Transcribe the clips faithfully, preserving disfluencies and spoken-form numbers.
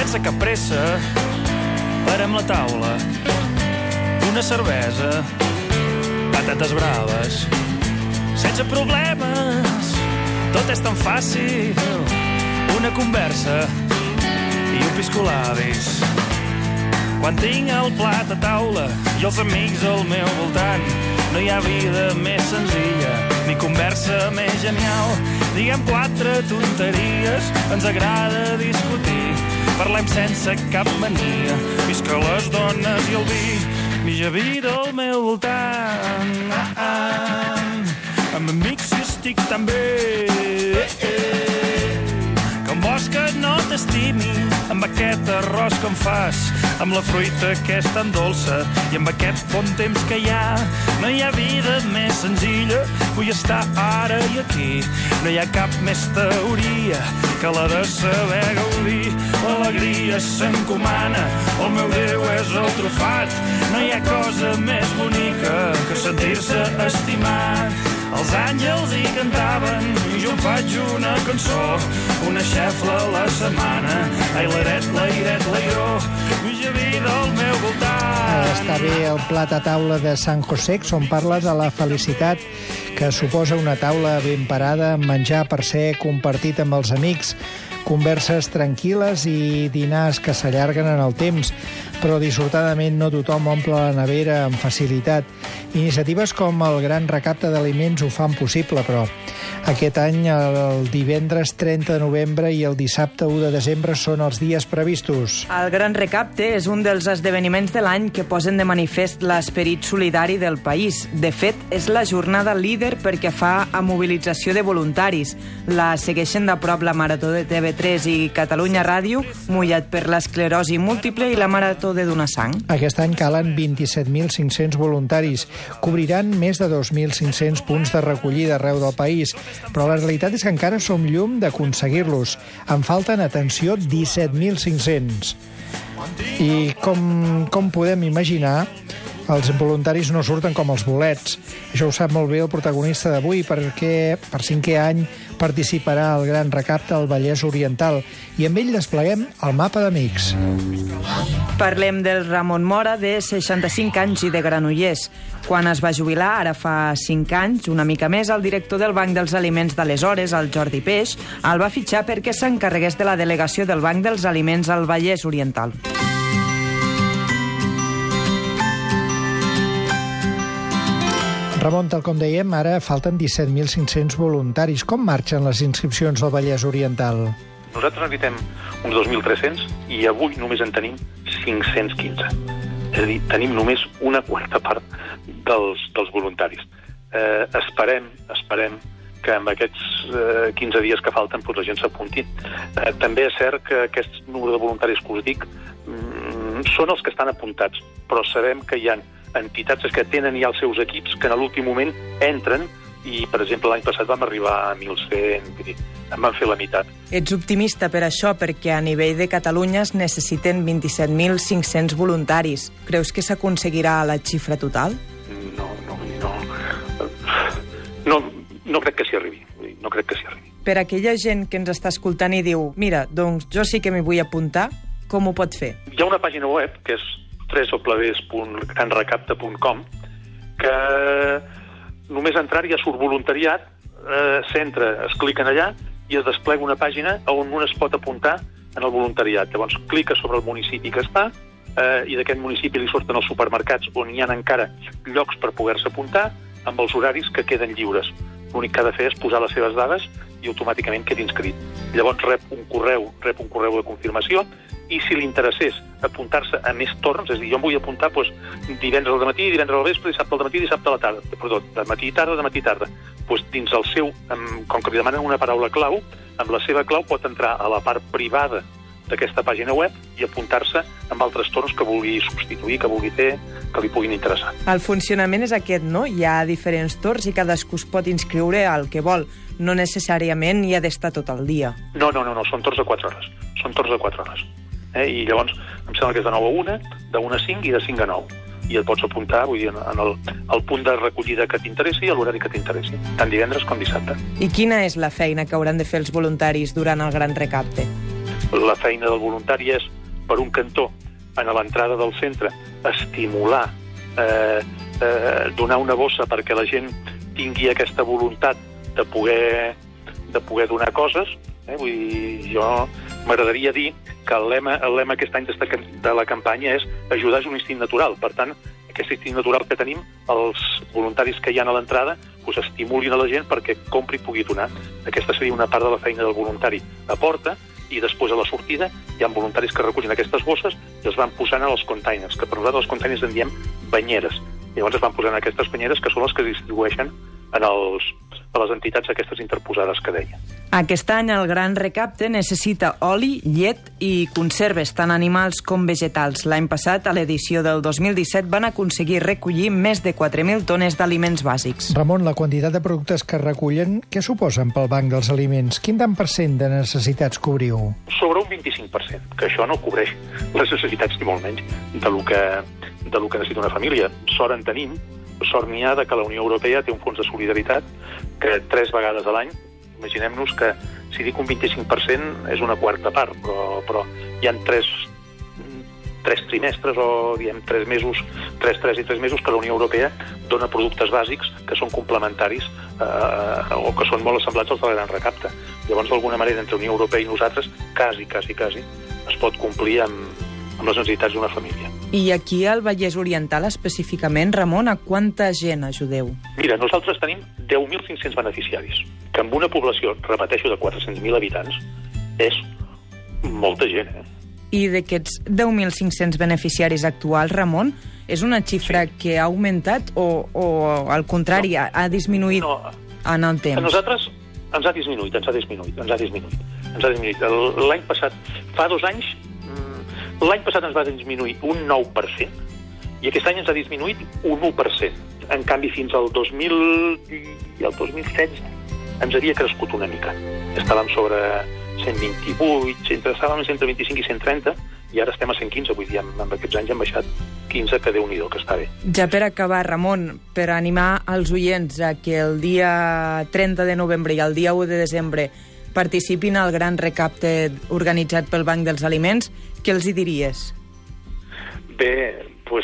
sense cap pressa, parem la taula, una cervesa, patates braves, sense problemes, tot és tan fàcil, una conversa i un piscolabis. Quan tinc el plat a taula i els amics al meu voltant, no hi ha vida més senzilla, ni conversa més genial. Diguem quatre tonteries, ens agrada discutir, parlem sense cap mania, visca les dones i el vi, mitja vida al meu voltant. Ah, ah. Amb amics hi estic tan bé, eh, eh. que un bosc que no t'estimi, amb aquest arròs que em fas, amb la fruita que és tan dolça i amb aquest bon temps que hi ha. No hi ha vida més senzilla, vull estar ara i aquí. No hi ha cap més teoria que la de saber gaudir. L'alegria s'encomana, el meu Déu és el trofat. No hi ha cosa més bonica que sentir-se estimat. Els àngels hi cantaven i jo em faig una cançó, una xefla a la setmana. Ai, l'airet, l'airet, l'airó, mitja vida al meu voltant. Està bé el plat a taula de Sant José, on parla de la felicitat que suposa una taula ben parada, amb menjar per ser compartit amb els amics, converses tranquil·les i dinars que s'allarguen en el temps, però dissortadament no tothom omple la nevera amb facilitat. Iniciatives com el Gran Recapte d'Aliments ho fan possible, però aquest any el divendres trenta de novembre i el dissabte u de desembre són els dies previstos. El Gran Recapte és un dels esdeveniments de l'any que posen de manifest l'esperit solidari del país. De fet, és la jornada líder perquè fa a mobilització de voluntaris. La segueixen de prop la Marató de T V tres i Catalunya Ràdio, Mullat per l'esclerosi múltiple i la Marató de Donar Sang. Aquest any calen vint-i-set mil cinc-cents voluntaris. Cobriran més de dos mil cinc-cents punts de recollida arreu del país, però la realitat és que encara som llum d'aconseguir-los. En falten, atenció, disset mil cinc-cents. I com, com podem imaginar, els voluntaris no surten com els bolets. Això ho sap molt bé el protagonista d'avui, perquè per cinquè any participarà al Gran Recapte al Vallès Oriental i amb ell despleguem el mapa d'amics. Parlem del Ramon Mora, de seixanta-cinc anys i de Granollers. Quan es va jubilar, ara fa cinc anys, una mica més, el director del Banc dels Aliments d'aleshores, el Jordi Peix, el va fitxar perquè s'encarregués de la delegació del Banc dels Aliments al Vallès Oriental. Ramon, tal com dèiem, ara falten disset mil cinc-cents voluntaris. Com marxen les inscripcions al Vallès Oriental? Nosaltres necessitem uns dos mil tres-cents i avui només en tenim cinc-cents quinze. És a dir, tenim només una quarta part dels, dels voluntaris. Eh, esperem, esperem que amb aquests eh, quinze dies que falten doncs la gent s'apunti. Eh, també és cert que aquest número de voluntaris que us dic mm, són els que estan apuntats, però sabem que hi ha entitats que tenen ja els seus equips que en l'últim moment entren i, per exemple, l'any passat vam arribar a mil cent, vull dir, en van fer la meitat. Ets optimista per això, perquè a nivell de Catalunya es necessiten vint-i-set mil cinc-cents voluntaris. Creus que s'aconseguirà la xifra total? No, no, no. No, no crec que s'hi arribi. No crec que s'hi arribi. Per aquella gent que ens està escoltant i diu, mira, doncs jo sí que m'hi vull apuntar, com ho pot fer? Hi ha una pàgina web que és w w w punt gran recapte punt com que només entrar ja surt voluntariat, eh, s'entra, es cliquen allà i es desplega una pàgina on un es pot apuntar en el voluntariat. Llavors clica sobre el municipi que està eh, i d'aquest municipi li surten els supermercats on hi ha encara llocs per poder-se apuntar amb els horaris que queden lliures. L'únic que ha de fer és posar les seves dades i automàticament queda inscrit. Llavors rep un correu, rep un correu de confirmació i si li interessés apuntar-se a més torns, és a dir, jo em vull apuntar doncs, divendres al matí, divendres al vespre, dissabte al matí, dissabte a la tarda, perdó, de matí i tarda, de matí i tarda. Doncs dins el seu, com que li demanen una paraula clau, amb la seva clau pot entrar a la part privada d'aquesta pàgina web i apuntar-se amb altres torns que vulgui substituir, que vulgui fer, que li puguin interessar. El funcionament és aquest, no? Hi ha diferents torns i cadascú es pot inscriure al que vol. No necessàriament hi ha d'estar tot el dia. No, no, no, no, són torns de quatre hores. Són torns de quatre hores. Eh? I llavors em sembla que és de nou a una, de una a cinc i de cinc a nou. I et pots apuntar, vull dir, en el, el punt de recollida que t'interessi i a l'horari que t'interessi, tant divendres com dissabte. I quina és la feina que hauran de fer els voluntaris durant el Gran Recapte? la feina del voluntari és, per un cantó, a l'entrada del centre, estimular, eh, eh, donar una bossa perquè la gent tingui aquesta voluntat de poder, de poder donar coses. Eh? Vull dir, jo m'agradaria dir que el lema, el lema aquest any de la campanya és ajudar és un instint natural. Per tant, aquest instint natural que tenim, els voluntaris que hi ha a l'entrada pues, estimulin a la gent perquè compri i pugui donar. Aquesta seria una part de la feina del voluntari a porta, i després a la sortida hi ha voluntaris que recullen aquestes bosses i els van posant en els containers, que per nosaltres els containers en diem banyeres. Llavors es van posant aquestes banyeres que són les que distribueixen en els, a les entitats aquestes interposades que deia. Aquest any el Gran Recapte necessita oli, llet i conserves, tant animals com vegetals. L'any passat, a l'edició del dos mil disset, van aconseguir recollir més de quatre mil tones d'aliments bàsics. Ramon, la quantitat de productes que recullen, què suposen pel Banc dels Aliments? Quin tant per cent de necessitats cobriu? Sobre un vint-i-cinc per cent, que això no cobreix les necessitats ni molt menys de lo que, de lo que necessita una família. Sort en tenim, sort n'hi ha de que la Unió Europea té un fons de solidaritat que tres vegades a l'any, imaginem-nos que si dic un vint-i-cinc per cent és una quarta part, però, però hi ha tres, tres trimestres o diem tres mesos, tres, tres i tres mesos que la Unió Europea dona productes bàsics que són complementaris eh, o que són molt assemblats als del Gran Recapte. Llavors, d'alguna manera, entre Unió Europea i nosaltres, quasi, quasi, quasi, es pot complir amb, amb les necessitats d'una família. I aquí al Vallès Oriental, específicament, Ramon, a quanta gent ajudeu? Mira, nosaltres tenim deu mil cinc-cents beneficiaris, que amb una població, repeteixo, de quatre-cents mil habitants, és molta gent, eh? I d'aquests deu mil cinc-cents beneficiaris actuals, Ramon, és una xifra sí. que ha augmentat o, o al contrari, no. ha disminuït no. en el temps? A nosaltres ens ha disminuït, ens ha disminuït, ens ha disminuït. Ens ha disminuït. L'any passat, fa dos anys, l'any passat ens va disminuir un nou per cent i aquest any ens ha disminuït un u per cent. En canvi, fins al dos mil i el dos mil setze ens havia crescut una mica. Estàvem sobre cent vint-i-vuit, estàvem a cent vint-i-cinc i cent trenta, i ara estem a cent quinze. Vull dir, amb aquests anys hem baixat quinze, que Déu-n'hi-do, que està bé. Ja per acabar, Ramon, per animar els oients a que el dia trenta de novembre i el dia u de desembre participin al Gran Recapte organitzat pel Banc dels Aliments, què els hi diries? Bé, doncs...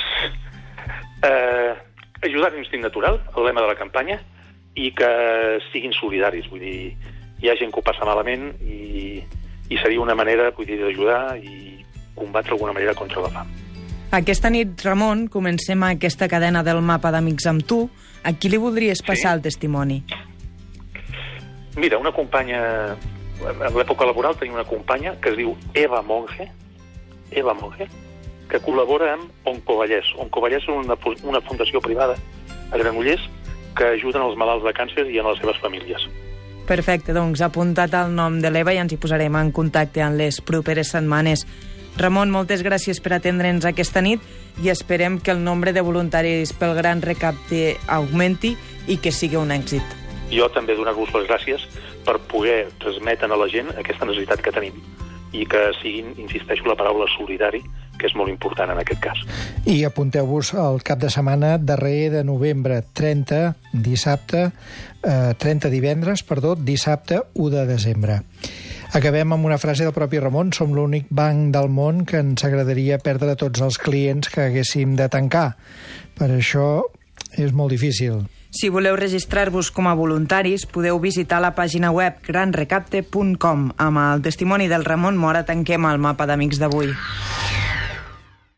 Eh, ajudar l'instint natural, el lema de la campanya, i que siguin solidaris. Vull dir, hi ha gent que ho passa malament i, i seria una manera, vull dir, d'ajudar i combatre d'alguna manera contra la fam. Aquesta nit, Ramon, comencem aquesta cadena del mapa d'Amics amb tu. A qui li voldries passar sí? el testimoni? Mira, una companya... En l'època laboral tenia una companya que es diu Eva Monge, Eva Monge, que col·labora amb Oncovallès. Oncovallès és una, una fundació privada a Granollers que ajuden els malalts de càncer i a les seves famílies. Perfecte, doncs apuntat el nom de l'Eva i ens hi posarem en contacte en les properes setmanes. Ramon, moltes gràcies per atendre'ns aquesta nit i esperem que el nombre de voluntaris pel Gran Recapte augmenti i que sigui un èxit. Jo també donar-vos les gràcies per poder transmetre a la gent aquesta necessitat que tenim i que siguin, insisteixo, la paraula solidari, que és molt important en aquest cas. I apunteu-vos al cap de setmana darrer de novembre, trenta, dissabte, eh, trenta divendres, perdó, dissabte u de desembre. Acabem amb una frase del propi Ramon. Som l'únic banc del món que ens agradaria perdre tots els clients que haguéssim de tancar. Per això és molt difícil. Si voleu registrar-vos com a voluntaris, podeu visitar la pàgina web gran recapte punt com. Amb el testimoni del Ramon Mora tanquem el mapa d'Amics d'avui.